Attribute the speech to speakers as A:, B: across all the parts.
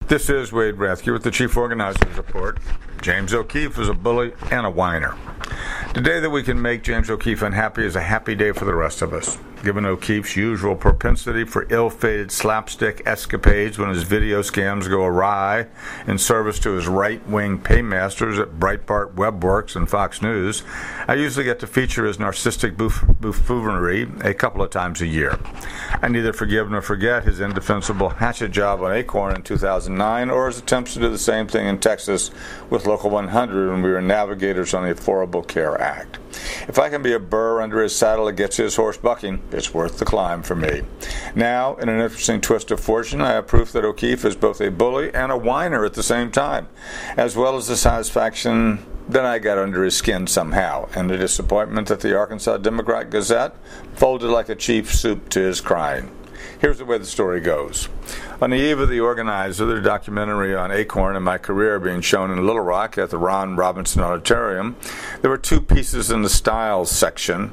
A: This is Wade Rathke with the Chief Organizer's Report. James O'Keefe is a bully and a whiner. The day that we can make James O'Keefe unhappy is a happy day for the rest of us. Given O'Keefe's usual propensity for ill-fated slapstick escapades when his video scams go awry in service to his right-wing paymasters at Breitbart, WebWorks, and Fox News, I usually get to feature his narcissistic buffoonery a couple of times a year. I neither forgive nor forget his indefensible hatchet job on Acorn in 2009 or his attempts to do the same thing in Texas with Local 100 when we were navigators on the Affordable Care Act. If I can be a burr under his saddle that gets his horse bucking, it's worth the climb for me. Now, in an interesting twist of fortune, I have proof that O'Keefe is both a bully and a whiner at the same time, as well as the satisfaction that I got under his skin somehow, and the disappointment that the Arkansas Democrat-Gazette folded like a cheap soup to his crying. Here's the way the story goes. On the eve of the Organizer, the documentary on Acorn and my career being shown in Little Rock at the Ron Robinson Auditorium, there were two pieces in the Styles section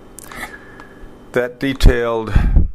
A: that detailed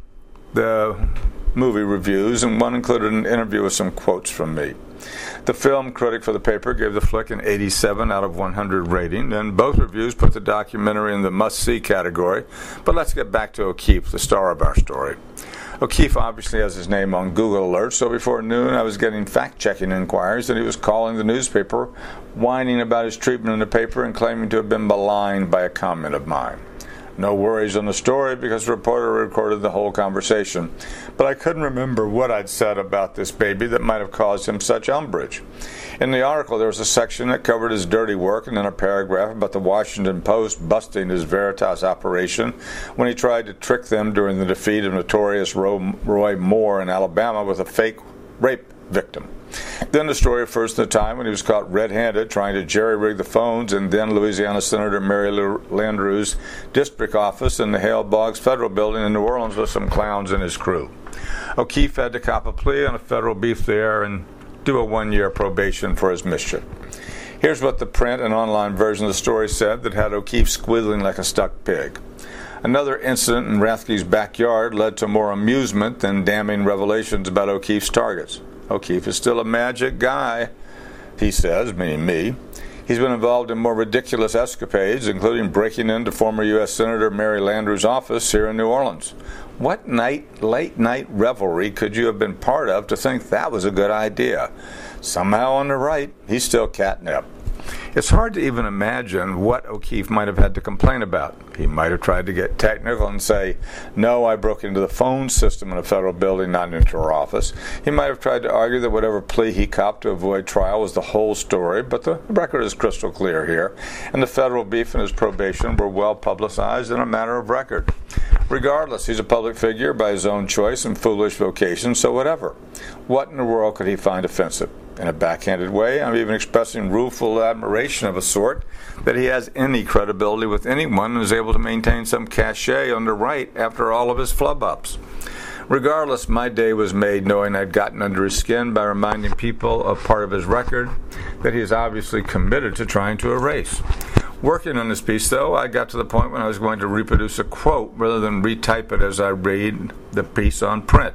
A: the movie reviews, and one included an interview with some quotes from me. The film critic for the paper gave the flick an 87 out of 100 rating, and both reviews put the documentary in the must-see category. But let's get back to O'Keefe, the star of our story. O'Keefe obviously has his name on Google alerts, so before noon I was getting fact-checking inquiries that he was calling the newspaper, whining about his treatment in the paper, and claiming to have been maligned by a comment of mine. No worries on the story because the reporter recorded the whole conversation, but I couldn't remember what I'd said about this baby that might have caused him such umbrage. In the article, there was a section that covered his dirty work and then a paragraph about the Washington Post busting his Veritas operation when he tried to trick them during the defeat of notorious Roy Moore in Alabama with a fake rape victim. Then the story refers to the time when he was caught red-handed trying to jerry-rig the phones in then Louisiana Senator Mary Landrieu's district office in the Hale Boggs Federal Building in New Orleans with some clowns and his crew. O'Keefe had to cop a plea on a federal beef there and do a 1-year probation for his mischief. Here's what the print and online version of the story said that had O'Keefe squealing like a stuck pig. Another incident in Rathke's backyard led to more amusement than damning revelations about O'Keefe's targets. O'Keefe is still a magic guy, he says, meaning me. He's been involved in more ridiculous escapades, including breaking into former U.S. Senator Mary Landrieu's office here in New Orleans. What late-night revelry could you have been part of to think that was a good idea? Somehow on the right, he's still catnip. It's hard to even imagine what O'Keefe might have had to complain about. He might have tried to get technical and say, no, I broke into the phone system in a federal building, not into her office. He might have tried to argue that whatever plea he copped to avoid trial was the whole story, but the record is crystal clear here, and the federal beef and his probation were well publicized and a matter of record. Regardless, he's a public figure by his own choice and foolish vocation, so whatever. What in the world could he find offensive? In a backhanded way, I'm even expressing rueful admiration of a sort that he has any credibility with anyone and is able to maintain some cachet on the right after all of his flub-ups. Regardless, my day was made knowing I'd gotten under his skin by reminding people of part of his record that he is obviously committed to trying to erase. Working on this piece, though, I got to the point when I was going to reproduce a quote rather than retype it as I read the piece on print.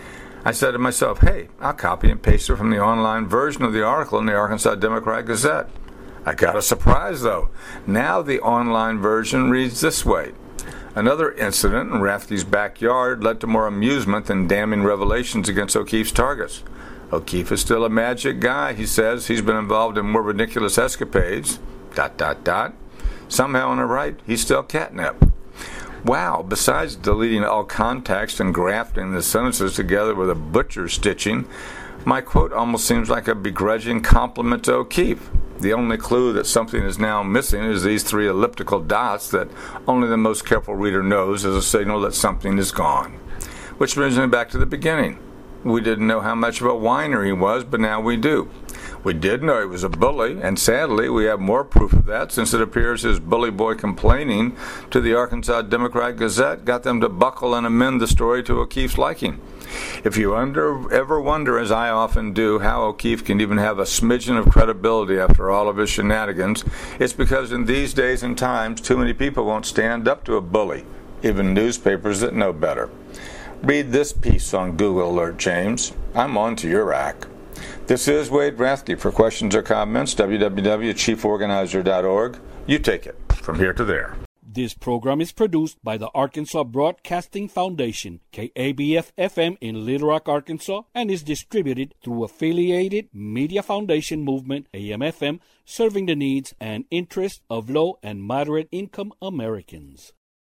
A: I said to myself, hey, I'll copy and paste it from the online version of the article in the Arkansas Democrat-Gazette. I got a surprise, though. Now the online version reads this way. Another incident in Rathke's backyard led to more amusement than damning revelations against O'Keefe's targets. O'Keefe is still a magic guy, he says. He's been involved in more ridiculous escapades. ... Somehow on the right, he's still catnip. Wow, besides deleting all context and grafting the sentences together with a butcher's stitching, my quote almost seems like a begrudging compliment to O'Keefe. The only clue that something is now missing is these 3 elliptical dots that only the most careful reader knows as a signal that something is gone. Which brings me back to the beginning. We didn't know how much of a whiner he was, but now we do. We did know he was a bully, and sadly we have more proof of that since it appears his bully boy complaining to the Arkansas Democrat-Gazette got them to buckle and amend the story to O'Keefe's liking. If you ever wonder, as I often do, how O'Keefe can even have a smidgen of credibility after all of his shenanigans, it's because in these days and times too many people won't stand up to a bully, even newspapers that know better. Read this piece on Google Alert, James. I'm on to your act. This is Wade Rathke. For questions or comments, www.chieforganizer.org. You take it from here to there.
B: This program is produced by the Arkansas Broadcasting Foundation, KABF-FM in Little Rock, Arkansas, and is distributed through Affiliated Media Foundation Movement, AM-FM, serving the needs and interests of low and moderate income Americans.